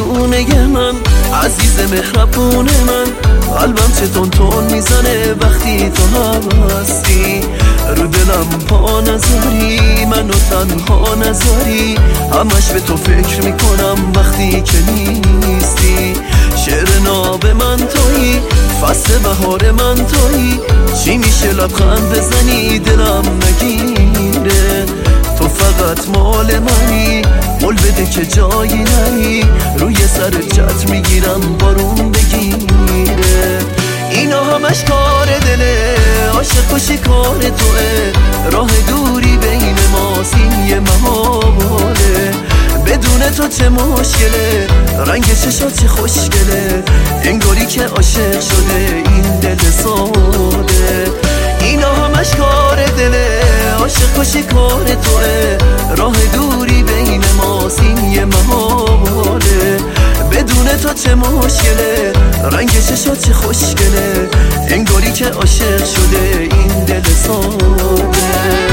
دیوونه من، عزیز مهربون من. قلبم چه تون میزنه وقتی تو هستی، رو دلم پا نذاری، منو تنها نذاری. همش به تو فکر میکنم وقتی که نیستی. شعر ناب من تویی، فصل بهار من تویی. چی میشه لبخند بزنی دلم نگیره؟ تو فقط مال منی، قول بده که جایی نری. روی سر جت میگیرم بارون بگیره. اینا همش کار دله، عاشق باشی کار توه. راه دوری بین ماست این یه محاله. بدون تو چه مشکله، رنگ چشات چه خوشگله. انگاری که عاشق شده این دل ساده. اینا همش کار دله، عاشق باشی کار توه. راه دوری بین ماست این یه محاله. بدون تو چه مشکله، رنگ چشات چه خوشگله. انگاری که عاشق شده این دل ساده.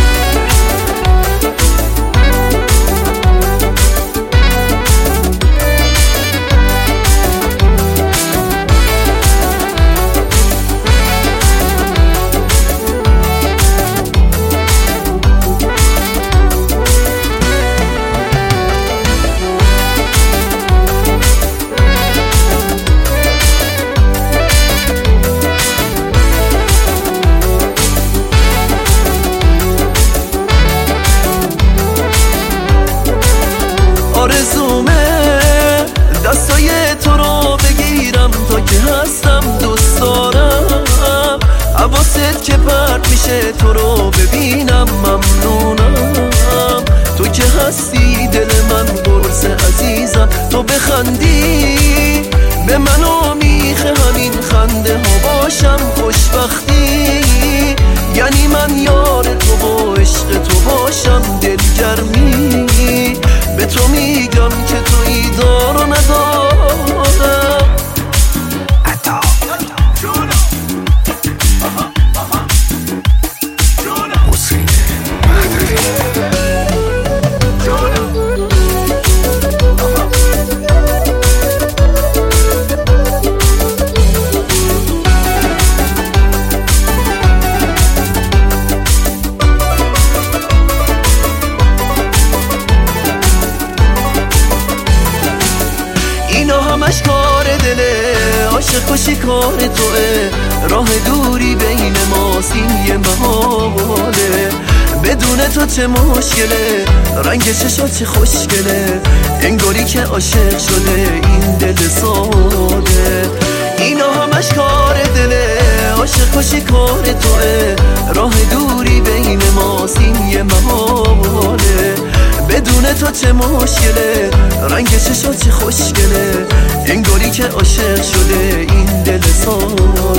آرزومه دستای تو رو بگیرم، تا که هستم دوست دارم. حواست که پرت میشه تو رو ببینم ممنونم. تو که هستی دل من قرص عزیزم. تو بخندی به منو میخه همین خنده ها باشم خوشبختی. یعنی من یار تو و عشق تو باشم دلگرمی. به تو میگم که تویی دار و ندارم. اینا همش کار دله، عاشق باشی کار توه. راه دوری بین ماست این یه محاله. بدون تو چه مشکله، رنگ چشات چه خوشگله. انگاری که عاشق شده این دل ساده. اینا همش کار دله، عاشق باشی کار توه. راه دوری بین ماست این یه محاله. بدون تو چه مشکله، رنگ چشات چه خوشگله. انگاری که عاشق شده این دل ساده.